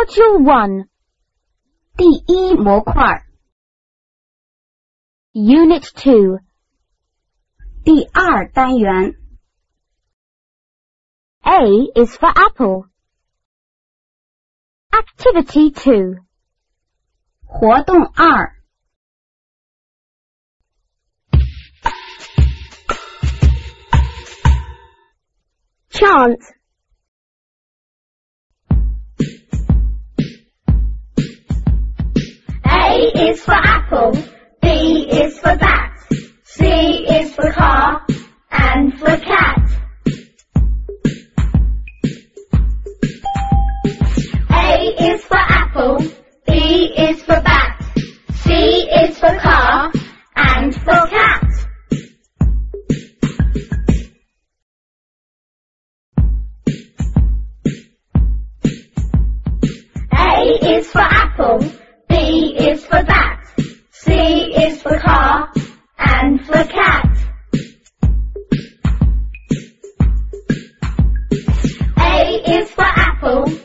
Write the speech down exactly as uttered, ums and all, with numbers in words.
Module one. 第一模块 Unit two. 第二单元 A is for apple. Activity two. 活动二 Chant. A is for apple, B is for bat, C is for car, and for cat. A is for apple, B is for bat, C is for car, and for cat. A is for apple, B is for bat, C is for car, and for cat. A is for apple,